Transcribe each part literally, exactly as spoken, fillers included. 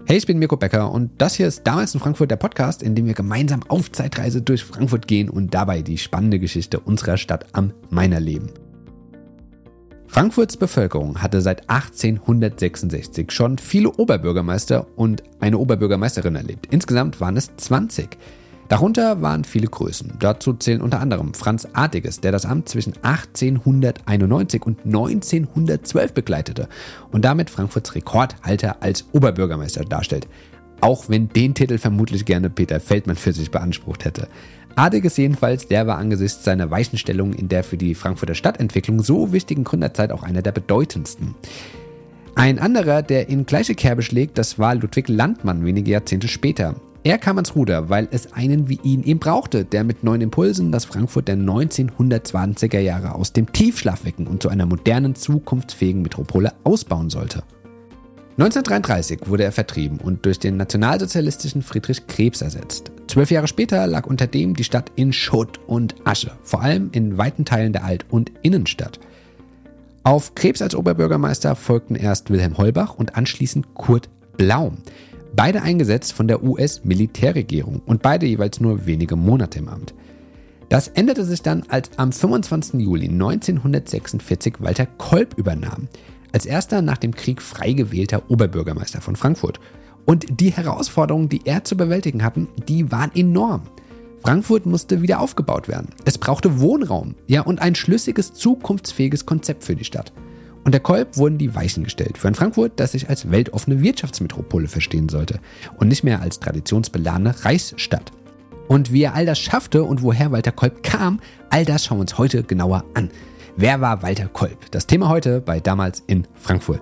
Hey, ich bin Mirko Becker und das hier ist Damals in Frankfurt, der Podcast, in dem wir gemeinsam auf Zeitreise durch Frankfurt gehen und dabei die spannende Geschichte unserer Stadt am Main erleben. Frankfurts Bevölkerung hatte seit achtzehnhundertsechsundsechzig schon viele Oberbürgermeister und eine Oberbürgermeisterin erlebt. Insgesamt waren es zwanzig. Darunter waren viele Größen. Dazu zählen unter anderem Franz Artiges, der das Amt zwischen achtzehnhunderteinundneunzig und neunzehnhundertzwölf begleitete und damit Frankfurts Rekordhalter als Oberbürgermeister darstellt. Auch wenn den Titel vermutlich gerne Peter Feldmann für sich beansprucht hätte. Artiges jedenfalls, der war angesichts seiner Weichenstellung in der für die Frankfurter Stadtentwicklung so wichtigen Gründerzeit auch einer der bedeutendsten. Ein anderer, der in gleiche Kerbe schlägt, das war Ludwig Landmann wenige Jahrzehnte später. Er kam ans Ruder, weil es einen wie ihn eben brauchte, der mit neuen Impulsen das Frankfurt der neunzehnhundertzwanziger Jahre aus dem Tiefschlaf wecken und zu einer modernen, zukunftsfähigen Metropole ausbauen sollte. neunzehnhundertdreiunddreißig wurde er vertrieben und durch den nationalsozialistischen Friedrich Krebs ersetzt. Zwölf Jahre später lag unterdem die Stadt in Schutt und Asche, vor allem in weiten Teilen der Alt- und Innenstadt. Auf Krebs als Oberbürgermeister folgten erst Wilhelm Holbach und anschließend Kurt Blaum. Beide eingesetzt von der U S-Militärregierung und beide jeweils nur wenige Monate im Amt. Das änderte sich dann, als am fünfundzwanzigsten Juli neunzehnhundertsechsundvierzig Walter Kolb übernahm, als erster nach dem Krieg frei gewählter Oberbürgermeister von Frankfurt. Und die Herausforderungen, die er zu bewältigen hatten, die waren enorm. Frankfurt musste wieder aufgebaut werden. Es brauchte Wohnraum, ja, und ein schlüssiges, zukunftsfähiges Konzept für die Stadt. Unter Kolb wurden die Weichen gestellt für ein Frankfurt, das sich als weltoffene Wirtschaftsmetropole verstehen sollte und nicht mehr als traditionsbeladene Reichsstadt. Und wie er all das schaffte und woher Walter Kolb kam, all das schauen wir uns heute genauer an. Wer war Walter Kolb? Das Thema heute bei Damals in Frankfurt.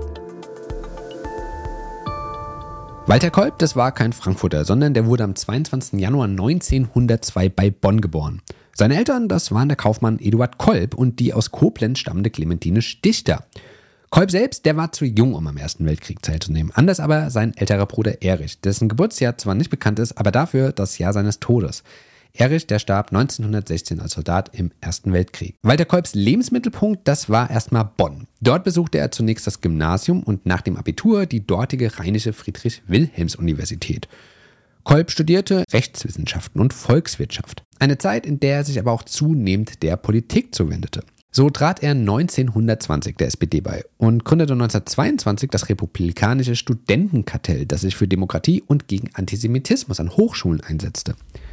Walter Kolb, das war kein Frankfurter, sondern der wurde am zweiundzwanzigsten Januar neunzehnhundertzwei bei Bonn geboren. Seine Eltern, das waren der Kaufmann Eduard Kolb und die aus Koblenz stammende Clementine Stichter. Kolb selbst, der war zu jung, um am Ersten Weltkrieg teilzunehmen. Anders aber sein älterer Bruder Erich, dessen Geburtsjahr zwar nicht bekannt ist, aber dafür das Jahr seines Todes. Erich, der starb neunzehnhundertsechzehn als Soldat im Ersten Weltkrieg. Walter Kolbs Lebensmittelpunkt, das war erstmal Bonn. Dort besuchte er zunächst das Gymnasium und nach dem Abitur die dortige Rheinische Friedrich-Wilhelms-Universität. Kolb studierte Rechtswissenschaften und Volkswirtschaft. Eine Zeit, in der er sich aber auch zunehmend der Politik zuwendete. So trat er neunzehnhundertzwanzig der S P D bei und gründete neunzehnhundertzweiundzwanzig das Republikanische Studentenkartell, das sich für Demokratie und gegen Antisemitismus an Hochschulen einsetzte.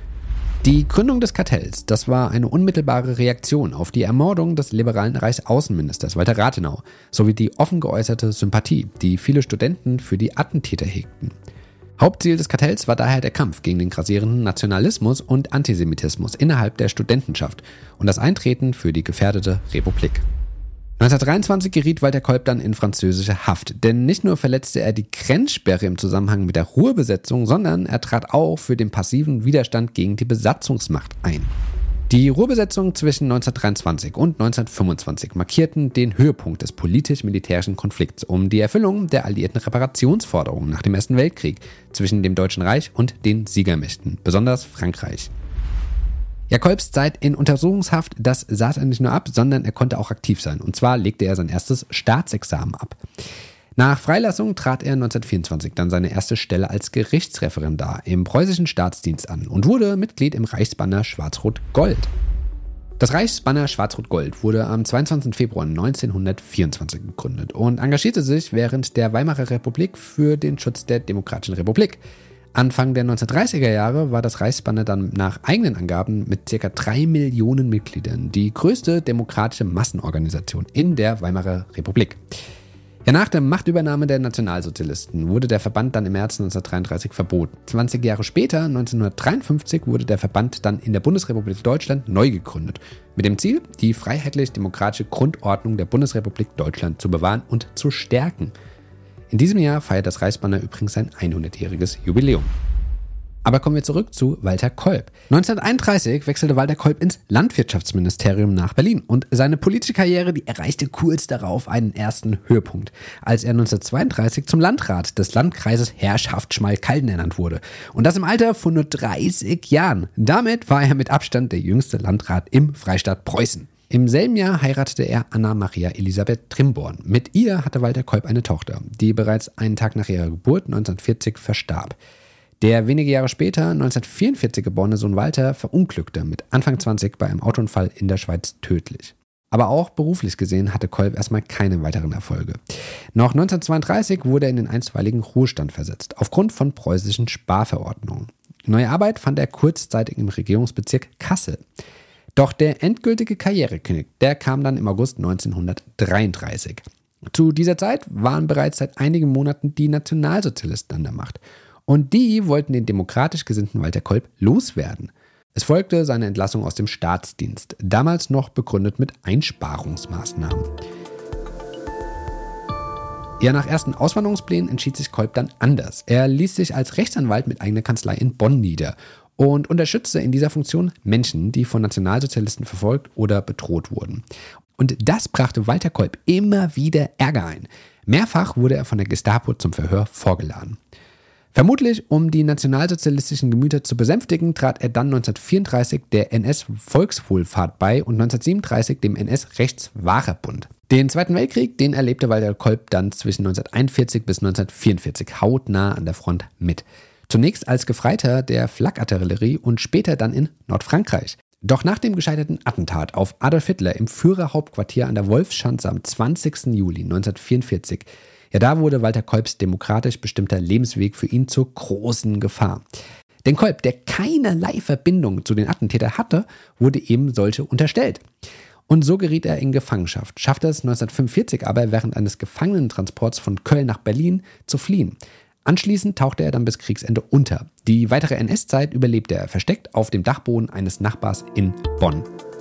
Die Gründung des Kartells, das war eine unmittelbare Reaktion auf die Ermordung des liberalen Reichsaußenministers Walter Rathenau sowie die offen geäußerte Sympathie, die viele Studenten für die Attentäter hegten. Hauptziel des Kartells war daher der Kampf gegen den grassierenden Nationalismus und Antisemitismus innerhalb der Studentenschaft und das Eintreten für die gefährdete Republik. neunzehnhundertdreiundzwanzig geriet Walter Kolb dann in französische Haft, denn nicht nur verletzte er die Grenzsperre im Zusammenhang mit der Ruhrbesetzung, sondern er trat auch für den passiven Widerstand gegen die Besatzungsmacht ein. Die Ruhrbesetzung zwischen neunzehnhundertdreiundzwanzig und neunzehnhundertfünfundzwanzig markierten den Höhepunkt des politisch-militärischen Konflikts um die Erfüllung der alliierten Reparationsforderungen nach dem Ersten Weltkrieg zwischen dem Deutschen Reich und den Siegermächten, besonders Frankreich. Ja, Kolbs Zeit in Untersuchungshaft, das saß er nicht nur ab, sondern er konnte auch aktiv sein. Und zwar legte er sein erstes Staatsexamen ab. Nach Freilassung trat er neunzehnhundertvierundzwanzig dann seine erste Stelle als Gerichtsreferendar im preußischen Staatsdienst an und wurde Mitglied im Reichsbanner Schwarz-Rot-Gold. Das Reichsbanner Schwarz-Rot-Gold wurde am zweiundzwanzigsten Februar neunzehnhundertvierundzwanzig gegründet und engagierte sich während der Weimarer Republik für den Schutz der Demokratischen Republik. Anfang der neunzehnhundertdreißiger Jahre war das Reichsbanner dann nach eigenen Angaben mit ca. drei Millionen Mitgliedern die größte demokratische Massenorganisation in der Weimarer Republik. Ja, nach der Machtübernahme der Nationalsozialisten wurde der Verband dann im März neunzehnhundertdreiunddreißig verboten. zwanzig Jahre später, neunzehnhundertdreiundfünfzig, wurde der Verband dann in der Bundesrepublik Deutschland neu gegründet. Mit dem Ziel, die freiheitlich-demokratische Grundordnung der Bundesrepublik Deutschland zu bewahren und zu stärken. In diesem Jahr feiert das Reichsbanner übrigens sein hundertjähriges Jubiläum. Aber kommen wir zurück zu Walter Kolb. neunzehnhunderteinunddreißig wechselte Walter Kolb ins Landwirtschaftsministerium nach Berlin und seine politische Karriere, die erreichte kurz darauf einen ersten Höhepunkt, als er neunzehnhundertzweiunddreißig zum Landrat des Landkreises Herrschaft Schmalkalden ernannt wurde. Und das im Alter von nur dreißig Jahren. Damit war er mit Abstand der jüngste Landrat im Freistaat Preußen. Im selben Jahr heiratete er Anna Maria Elisabeth Trimborn. Mit ihr hatte Walter Kolb eine Tochter, die bereits einen Tag nach ihrer Geburt neunzehnhundertvierzig verstarb. Der wenige Jahre später, neunzehnhundertvierundvierzig geborene Sohn Walter verunglückte mit Anfang zwanzig bei einem Autounfall in der Schweiz tödlich. Aber auch beruflich gesehen hatte Kolb erstmal keine weiteren Erfolge. Noch neunzehnhundertzweiunddreißig wurde er in den einstweiligen Ruhestand versetzt, aufgrund von preußischen Sparverordnungen. Neue Arbeit fand er kurzzeitig im Regierungsbezirk Kassel. Doch der endgültige Karriereknick, der kam dann im August neunzehnhundertdreiunddreißig. Zu dieser Zeit waren bereits seit einigen Monaten die Nationalsozialisten an der Macht. Und die wollten den demokratisch gesinnten Walter Kolb loswerden. Es folgte seine Entlassung aus dem Staatsdienst, damals noch begründet mit Einsparungsmaßnahmen. Ja, nach ersten Auswanderungsplänen entschied sich Kolb dann anders. Er ließ sich als Rechtsanwalt mit eigener Kanzlei in Bonn nieder und unterstützte in dieser Funktion Menschen, die von Nationalsozialisten verfolgt oder bedroht wurden. Und das brachte Walter Kolb immer wieder Ärger ein. Mehrfach wurde er von der Gestapo zum Verhör vorgeladen. Vermutlich, um die nationalsozialistischen Gemüter zu besänftigen, trat er dann neunzehnhundertvierunddreißig der N S-Volkswohlfahrt bei und neunzehnhundertsiebenunddreißig dem N S-Rechtswahrerbund. Den Zweiten Weltkrieg, den erlebte Walter Kolb dann zwischen neunzehnhunderteinundvierzig bis neunzehnhundertvierundvierzig hautnah an der Front mit. Zunächst als Gefreiter der Flakartillerie und später dann in Nordfrankreich. Doch nach dem gescheiterten Attentat auf Adolf Hitler im Führerhauptquartier an der Wolfschanze am zwanzigsten Juli neunzehnhundertvierundvierzig, ja, da wurde Walter Kolbs demokratisch bestimmter Lebensweg für ihn zur großen Gefahr. Denn Kolb, der keinerlei Verbindung zu den Attentätern hatte, wurde eben solche unterstellt. Und so geriet er in Gefangenschaft, schaffte es neunzehnhundertfünfundvierzig aber während eines Gefangenentransports von Köln nach Berlin zu fliehen. Anschließend tauchte er dann bis Kriegsende unter. Die weitere N S-Zeit überlebte er versteckt auf dem Dachboden eines Nachbars in Bonn.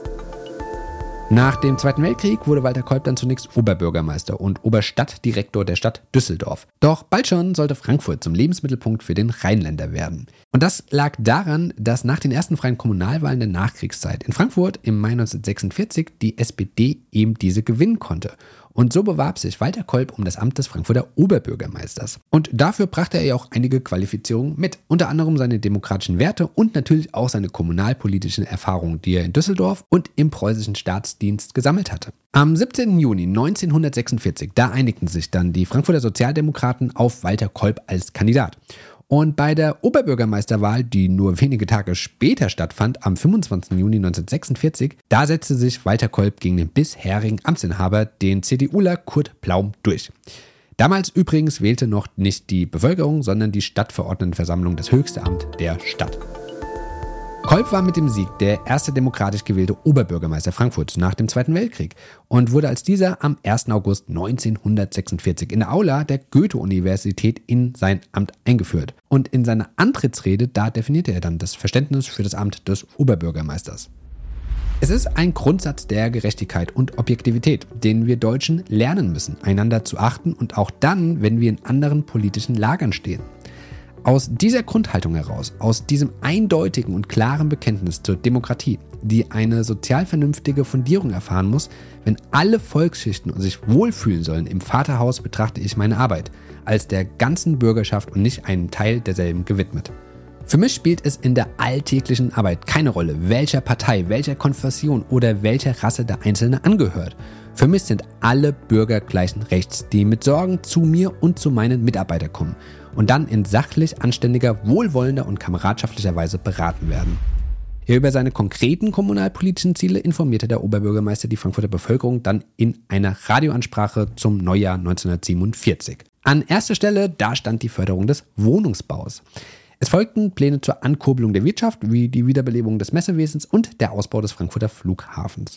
Nach dem Zweiten Weltkrieg wurde Walter Kolb dann zunächst Oberbürgermeister und Oberstadtdirektor der Stadt Düsseldorf. Doch bald schon sollte Frankfurt zum Lebensmittelpunkt für den Rheinländer werden. Und das lag daran, dass nach den ersten freien Kommunalwahlen der Nachkriegszeit in Frankfurt im Mai neunzehnhundertsechsundvierzig die S P D eben diese gewinnen konnte. Und so bewarb sich Walter Kolb um das Amt des Frankfurter Oberbürgermeisters. Und dafür brachte er ja auch einige Qualifizierungen mit. Unter anderem seine demokratischen Werte und natürlich auch seine kommunalpolitischen Erfahrungen, die er in Düsseldorf und im preußischen Staatsdienst gesammelt hatte. Am siebzehnten Juni neunzehnhundertsechsundvierzig, da einigten sich dann die Frankfurter Sozialdemokraten auf Walter Kolb als Kandidat. Und bei der Oberbürgermeisterwahl, die nur wenige Tage später stattfand, am fünfundzwanzigsten Juni neunzehnhundertsechsundvierzig, da setzte sich Walter Kolb gegen den bisherigen Amtsinhaber, den CDUler Kurt Plaum, durch. Damals übrigens wählte noch nicht die Bevölkerung, sondern die Stadtverordnetenversammlung das höchste Amt der Stadt. Kolb war mit dem Sieg der erste demokratisch gewählte Oberbürgermeister Frankfurts nach dem Zweiten Weltkrieg und wurde als dieser am ersten August neunzehnhundertsechsundvierzig in der Aula der Goethe-Universität in sein Amt eingeführt. Und in seiner Antrittsrede, da definierte er dann das Verständnis für das Amt des Oberbürgermeisters. Es ist ein Grundsatz der Gerechtigkeit und Objektivität, den wir Deutschen lernen müssen, einander zu achten und auch dann, wenn wir in anderen politischen Lagern stehen. Aus dieser Grundhaltung heraus, aus diesem eindeutigen und klaren Bekenntnis zur Demokratie, die eine sozial vernünftige Fundierung erfahren muss, wenn alle Volksschichten sich wohlfühlen sollen im Vaterhaus, betrachte ich meine Arbeit als der ganzen Bürgerschaft und nicht einen Teil derselben gewidmet. Für mich spielt es in der alltäglichen Arbeit keine Rolle, welcher Partei, welcher Konfession oder welcher Rasse der Einzelne angehört. Für mich sind alle Bürger gleichen Rechts, die mit Sorgen zu mir und zu meinen Mitarbeitern kommen und dann in sachlich, anständiger, wohlwollender und kameradschaftlicher Weise beraten werden. Ja, über seine konkreten kommunalpolitischen Ziele informierte der Oberbürgermeister die Frankfurter Bevölkerung dann in einer Radioansprache zum Neujahr neunzehnhundertsiebenundvierzig. An erster Stelle, da stand die Förderung des Wohnungsbaus. Es folgten Pläne zur Ankurbelung der Wirtschaft, wie die Wiederbelebung des Messewesens und der Ausbau des Frankfurter Flughafens.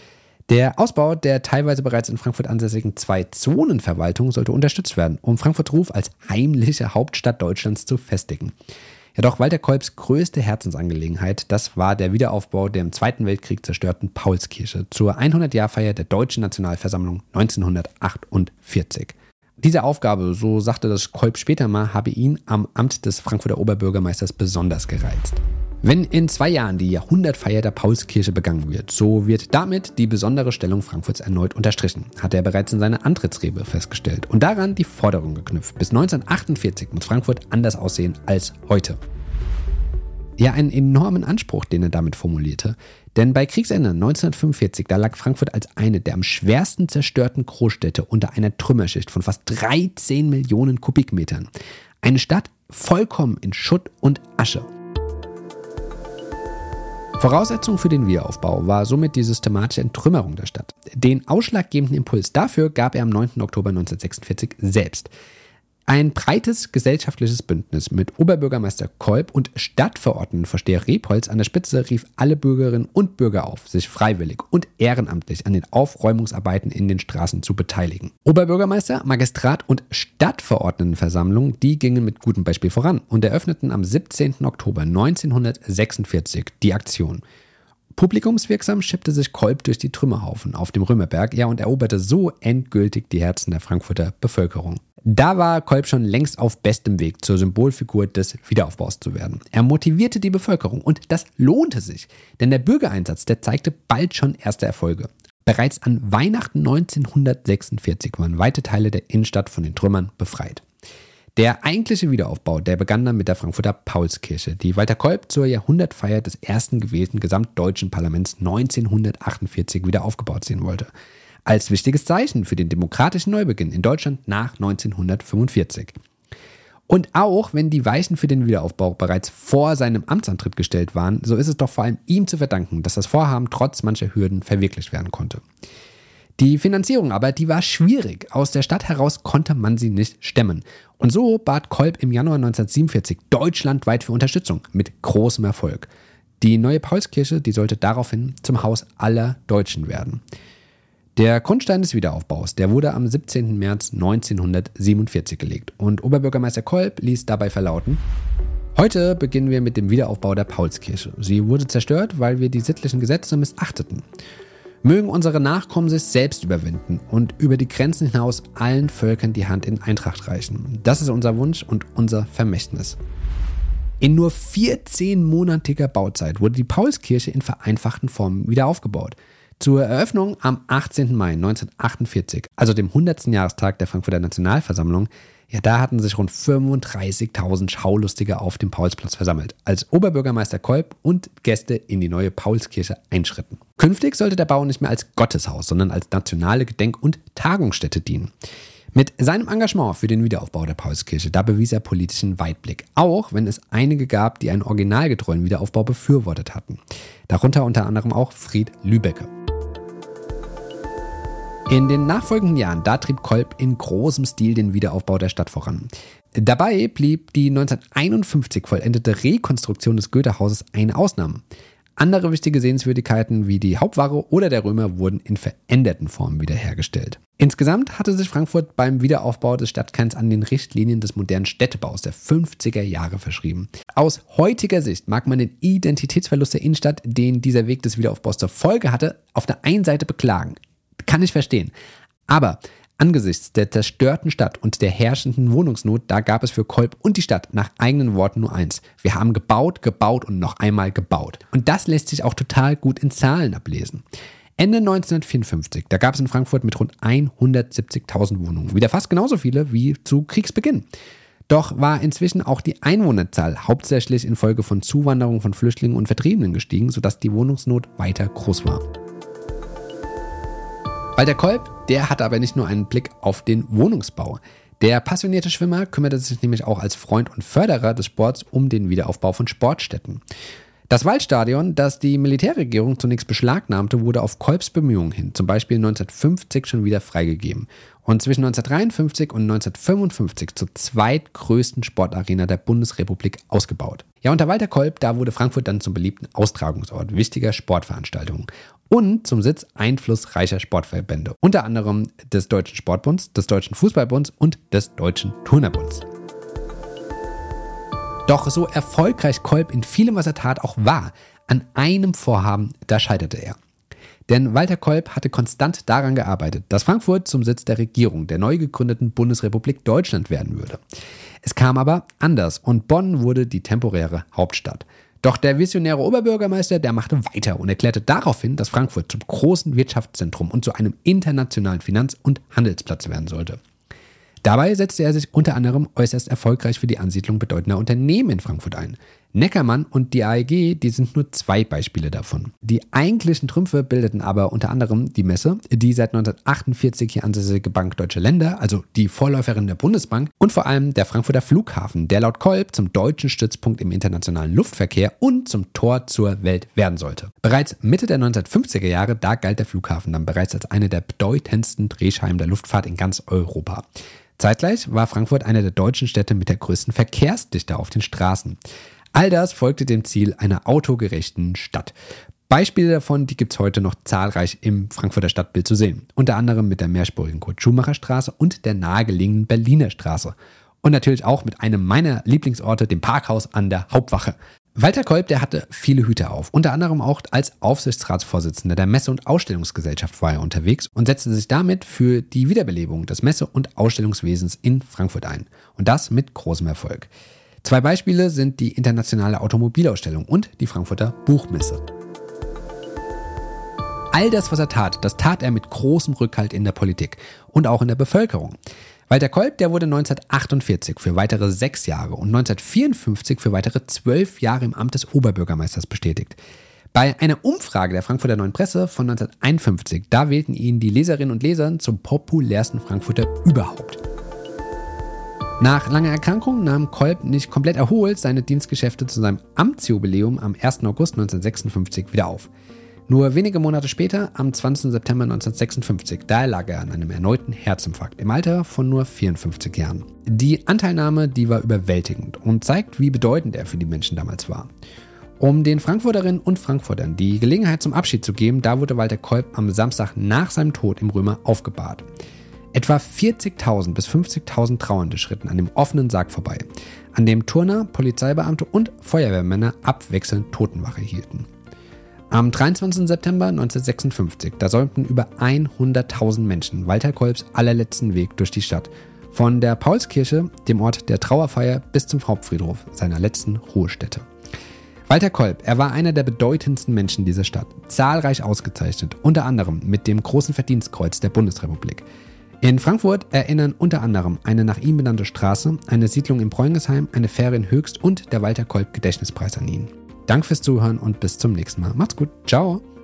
Der Ausbau der teilweise bereits in Frankfurt ansässigen Zwei-Zonen-Verwaltung sollte unterstützt werden, um Frankfurts Ruf als heimliche Hauptstadt Deutschlands zu festigen. Ja, doch Walter Kolbs größte Herzensangelegenheit, das war der Wiederaufbau der im Zweiten Weltkrieg zerstörten Paulskirche zur hundert-Jahr-Feier der Deutschen Nationalversammlung neunzehnhundertachtundvierzig. Diese Aufgabe, so sagte das Kolb später mal, habe ihn am Amt des Frankfurter Oberbürgermeisters besonders gereizt. Wenn in zwei Jahren die Jahrhundertfeier der Paulskirche begangen wird, so wird damit die besondere Stellung Frankfurts erneut unterstrichen, hat er bereits in seiner Antrittsrede festgestellt und daran die Forderung geknüpft. Bis neunzehnhundertachtundvierzig muss Frankfurt anders aussehen als heute. ja einen enormen Anspruch, den er damit formulierte. Denn bei Kriegsende neunzehnhundertfünfundvierzig, da lag Frankfurt als eine der am schwersten zerstörten Großstädte unter einer Trümmerschicht von fast dreizehn Millionen Kubikmetern. Eine Stadt vollkommen in Schutt und Asche. Voraussetzung für den Wiederaufbau war somit die systematische Entrümmerung der Stadt. Den ausschlaggebenden Impuls dafür gab er am neunten Oktober neunzehnhundertsechsundvierzig selbst. Ein breites gesellschaftliches Bündnis mit Oberbürgermeister Kolb und Stadtverordnetenvorsteher Rebholz an der Spitze rief alle Bürgerinnen und Bürger auf, sich freiwillig und ehrenamtlich an den Aufräumungsarbeiten in den Straßen zu beteiligen. Oberbürgermeister, Magistrat und Stadtverordnetenversammlung, die gingen mit gutem Beispiel voran und eröffneten am siebzehnten Oktober neunzehnhundertsechsundvierzig die Aktion. Publikumswirksam schippte sich Kolb durch die Trümmerhaufen auf dem Römerberg, ja, und eroberte so endgültig die Herzen der Frankfurter Bevölkerung. Da war Kolb schon längst auf bestem Weg, zur Symbolfigur des Wiederaufbaus zu werden. Er motivierte die Bevölkerung und das lohnte sich, denn der Bürgereinsatz, der zeigte bald schon erste Erfolge. Bereits an Weihnachten neunzehnhundertsechsundvierzig waren weite Teile der Innenstadt von den Trümmern befreit. Der eigentliche Wiederaufbau, der begann dann mit der Frankfurter Paulskirche, die Walter Kolb zur Jahrhundertfeier des ersten gewählten gesamtdeutschen Parlaments neunzehnhundertachtundvierzig wieder aufgebaut sehen wollte. Als wichtiges Zeichen für den demokratischen Neubeginn in Deutschland nach neunzehnhundertfünfundvierzig. Und auch wenn die Weichen für den Wiederaufbau bereits vor seinem Amtsantritt gestellt waren, so ist es doch vor allem ihm zu verdanken, dass das Vorhaben trotz mancher Hürden verwirklicht werden konnte. Die Finanzierung aber, die war schwierig. Aus der Stadt heraus konnte man sie nicht stemmen. Und so bat Kolb im Januar neunzehnhundertsiebenundvierzig deutschlandweit für Unterstützung mit großem Erfolg. Die neue Paulskirche, die sollte daraufhin zum Haus aller Deutschen werden. Der Grundstein des Wiederaufbaus, der wurde am siebzehnten März neunzehnhundertsiebenundvierzig gelegt und Oberbürgermeister Kolb ließ dabei verlauten: Heute beginnen wir mit dem Wiederaufbau der Paulskirche. Sie wurde zerstört, weil wir die sittlichen Gesetze missachteten. Mögen unsere Nachkommen sich selbst überwinden und über die Grenzen hinaus allen Völkern die Hand in Eintracht reichen. Das ist unser Wunsch und unser Vermächtnis. In nur vierzehnmonatiger Bauzeit wurde die Paulskirche in vereinfachten Formen wieder aufgebaut. Zur Eröffnung am achtzehnten Mai neunzehnhundertachtundvierzig, also dem hundertsten Jahrestag der Frankfurter Nationalversammlung, ja, da hatten sich rund fünfunddreißigtausend Schaulustige auf dem Paulsplatz versammelt, als Oberbürgermeister Kolb und Gäste in die neue Paulskirche einschritten. Künftig sollte der Bau nicht mehr als Gotteshaus, sondern als nationale Gedenk- und Tagungsstätte dienen. Mit seinem Engagement für den Wiederaufbau der Paulskirche, da bewies er politischen Weitblick, auch wenn es einige gab, die einen originalgetreuen Wiederaufbau befürwortet hatten. Darunter unter anderem auch Fried Lübecker. In den nachfolgenden Jahren, da trieb Kolb in großem Stil den Wiederaufbau der Stadt voran. Dabei blieb die neunzehnhunderteinundfünfzig vollendete Rekonstruktion des Goethehauses eine Ausnahme. Andere wichtige Sehenswürdigkeiten wie die Hauptwache oder der Römer wurden in veränderten Formen wiederhergestellt. Insgesamt hatte sich Frankfurt beim Wiederaufbau des Stadtkerns an den Richtlinien des modernen Städtebaus der fünfziger Jahre verschrieben. Aus heutiger Sicht mag man den Identitätsverlust der Innenstadt, den dieser Weg des Wiederaufbaus zur Folge hatte, auf der einen Seite beklagen. Kann ich verstehen. Aber angesichts der zerstörten Stadt und der herrschenden Wohnungsnot, da gab es für Kolb und die Stadt nach eigenen Worten nur eins: Wir haben gebaut, gebaut und noch einmal gebaut. Und das lässt sich auch total gut in Zahlen ablesen. Ende neunzehnhundertvierundfünfzig, da gab es in Frankfurt mit rund hundertsiebzigtausend Wohnungen, wieder fast genauso viele wie zu Kriegsbeginn. Doch war inzwischen auch die Einwohnerzahl hauptsächlich infolge von Zuwanderung von Flüchtlingen und Vertriebenen gestiegen, sodass die Wohnungsnot weiter groß war. Walter Kolb, der hatte aber nicht nur einen Blick auf den Wohnungsbau. Der passionierte Schwimmer kümmerte sich nämlich auch als Freund und Förderer des Sports um den Wiederaufbau von Sportstätten. Das Waldstadion, das die Militärregierung zunächst beschlagnahmte, wurde auf Kolbs Bemühungen hin, zum Beispiel neunzehnhundertfünfzig, schon wieder freigegeben und zwischen neunzehnhundertdreiundfünfzig und neunzehnhundertfünfundfünfzig zur zweitgrößten Sportarena der Bundesrepublik ausgebaut. Ja, unter Walter Kolb, da wurde Frankfurt dann zum beliebten Austragungsort wichtiger Sportveranstaltungen und zum Sitz einflussreicher Sportverbände, unter anderem des Deutschen Sportbunds, des Deutschen Fußballbunds und des Deutschen Turnerbunds. Doch so erfolgreich Kolb in vielem, was er tat, auch war, an einem Vorhaben, da scheiterte er. Denn Walter Kolb hatte konstant daran gearbeitet, dass Frankfurt zum Sitz der Regierung der neu gegründeten Bundesrepublik Deutschland werden würde. Es kam aber anders und Bonn wurde die temporäre Hauptstadt. Doch der visionäre Oberbürgermeister, der machte weiter und erklärte daraufhin, dass Frankfurt zum großen Wirtschaftszentrum und zu einem internationalen Finanz- und Handelsplatz werden sollte. Dabei setzte er sich unter anderem äußerst erfolgreich für die Ansiedlung bedeutender Unternehmen in Frankfurt ein. Neckermann und die A E G, die sind nur zwei Beispiele davon. Die eigentlichen Trümpfe bildeten aber unter anderem die Messe, die seit neunzehnhundertachtundvierzig hier ansässige Bank Deutsche Länder, also die Vorläuferin der Bundesbank, und vor allem der Frankfurter Flughafen, der laut Kolb zum deutschen Stützpunkt im internationalen Luftverkehr und zum Tor zur Welt werden sollte. Bereits Mitte der neunzehnhundertfünfziger Jahre, da galt der Flughafen dann bereits als eine der bedeutendsten Drehscheiben der Luftfahrt in ganz Europa. Zeitgleich war Frankfurt eine der deutschen Städte mit der größten Verkehrsdichte auf den Straßen. All das folgte dem Ziel einer autogerechten Stadt. Beispiele davon, die gibt es heute noch zahlreich im Frankfurter Stadtbild zu sehen. Unter anderem mit der mehrspurigen Kurt-Schumacher-Straße und der nahegelegenen Berliner Straße. Und natürlich auch mit einem meiner Lieblingsorte, dem Parkhaus an der Hauptwache. Walter Kolb, der hatte viele Hüte auf. Unter anderem auch als Aufsichtsratsvorsitzender der Messe- und Ausstellungsgesellschaft war er unterwegs und setzte sich damit für die Wiederbelebung des Messe- und Ausstellungswesens in Frankfurt ein. Und das mit großem Erfolg. Zwei Beispiele sind die Internationale Automobilausstellung und die Frankfurter Buchmesse. All das, was er tat, das tat er mit großem Rückhalt in der Politik und auch in der Bevölkerung. Walter Kolb, der wurde neunzehnhundertachtundvierzig für weitere sechs Jahre und neunzehnhundertvierundfünfzig für weitere zwölf Jahre im Amt des Oberbürgermeisters bestätigt. Bei einer Umfrage der Frankfurter Neuen Presse von neunzehnhunderteinundfünfzig, da wählten ihn die Leserinnen und Leser zum populärsten Frankfurter überhaupt. Nach langer Erkrankung nahm Kolb nicht komplett erholt seine Dienstgeschäfte zu seinem Amtsjubiläum am ersten August neunzehnhundertsechsundfünfzig wieder auf. Nur wenige Monate später, am zwanzigsten September neunzehnhundertsechsundfünfzig, da erlag er an einem erneuten Herzinfarkt im Alter von nur vierundfünfzig Jahren. Die Anteilnahme, die war überwältigend und zeigt, wie bedeutend er für die Menschen damals war. Um den Frankfurterinnen und Frankfurtern die Gelegenheit zum Abschied zu geben, da wurde Walter Kolb am Samstag nach seinem Tod im Römer aufgebahrt. Etwa vierzigtausend bis fünfzigtausend Trauernde schritten an dem offenen Sarg vorbei, an dem Turner, Polizeibeamte und Feuerwehrmänner abwechselnd Totenwache hielten. Am dreiundzwanzigsten September neunzehnhundertsechsundfünfzig, da säumten über hunderttausend Menschen Walter Kolbs allerletzten Weg durch die Stadt, von der Paulskirche, dem Ort der Trauerfeier, bis zum Hauptfriedhof, seiner letzten Ruhestätte. Walter Kolb, er war einer der bedeutendsten Menschen dieser Stadt, zahlreich ausgezeichnet, unter anderem mit dem Großen Verdienstkreuz der Bundesrepublik. In Frankfurt erinnern unter anderem eine nach ihm benannte Straße, eine Siedlung in Bräungesheim, eine Fähre in Höchst und der Walter Kolb Gedächtnispreis an ihn. Danke fürs Zuhören und bis zum nächsten Mal. Macht's gut. Ciao.